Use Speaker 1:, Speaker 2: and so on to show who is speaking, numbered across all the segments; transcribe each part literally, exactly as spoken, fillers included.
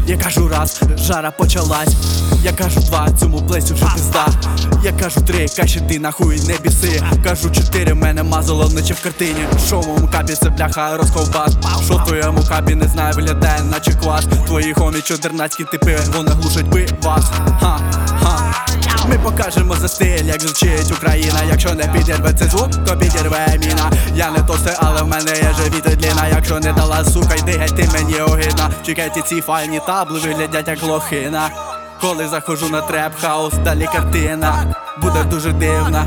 Speaker 1: Я кажу раз, жара почалась. Я кажу два, цьому плесю вже пизда. Я кажу три, каже ти нахуй не біси. Кажу чотири, мене мазало наче в картині. Шо в моєму капі це бляха розковбас. Шо в твоєму капі не знаю, виглядає наче квас. Твої хомі чотирнацькі типи, вони глушать би вас. Ха, ха. Ми покажемо за стиль, як звучить Україна. Якщо не підірве цей звук, то підірве міна. Я не товстий, але в мене є живіт і длина. Якщо не дала, сука, йди геть, ти мені огидна. Чекайте, ці файні табли виглядять як лохина. Коли заходжу на треп-хаус, далі картина буде дуже дивна.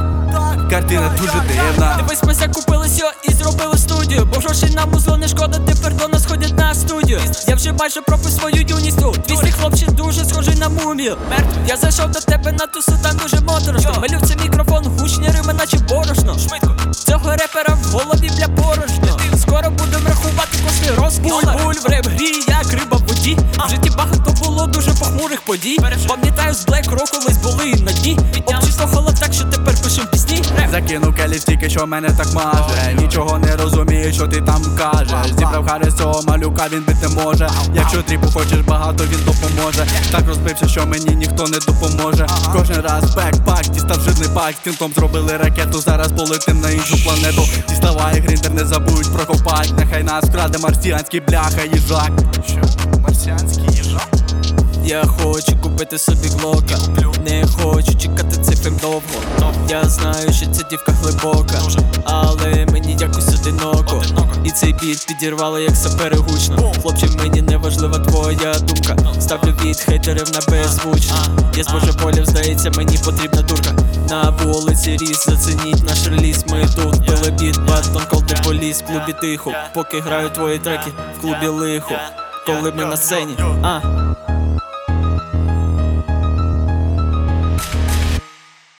Speaker 1: Картина дуже дивна.
Speaker 2: Дивись, ми закупили сьо і зробили студію. Бо грошей нам музло не шкода, тепер до нас ходять на студію. Я вже майже пропив свою юність тут. Твій хлопчик дуже схожий на мумію. Я зайшов до тебе на тусу, там дуже моторошно. Малюв це мікрофон, гучні рими, наче борошно. Цього репера в голові бля порожньо. Скоро будем рахувати кошти розкіл. Буль в реп-грі, як риба в воді. В житті багато було дуже похмурих подій. Пам'ятаю, з Black Rock колись були на дні. Обчисло холод так, що тепер пишем пісні.
Speaker 1: Закинув келів тільки, що мене так маже. Нічого не розумію, що ти там кажеш. Зібрав хари з цього малюка, він бити може. Якщо тріпу хочеш багато, він допоможе. Так розбився, що мені ніхто не допоможе. Кожен раз бекпак, дістав жирний пак. Тінтом зробили ракету, зараз полетим на іншу планету. Діставай гріндер, не забудь прокопать. Нехай нас вкраде марсіанський бляха їжак.
Speaker 3: Що? Марсіанський їжак?
Speaker 2: Я хочу купити собі глока. Не хочу чекати цифрим довго. Я знаю, що ця дівка глибока, але мені якось одиноко. І цей біт підірвало, як сапери гучно. Хлопче, мені не важлива твоя думка. Ставлю від хейтерів на беззвучно. Я збожеволів, здається, мені потрібна дурка. На вулиці ріс, зацініть наш реліз. Ми тут пили біт, батон, колди поліз. В клубі тихо, поки грають твої треки. В клубі лихо, коли ми на сцені. А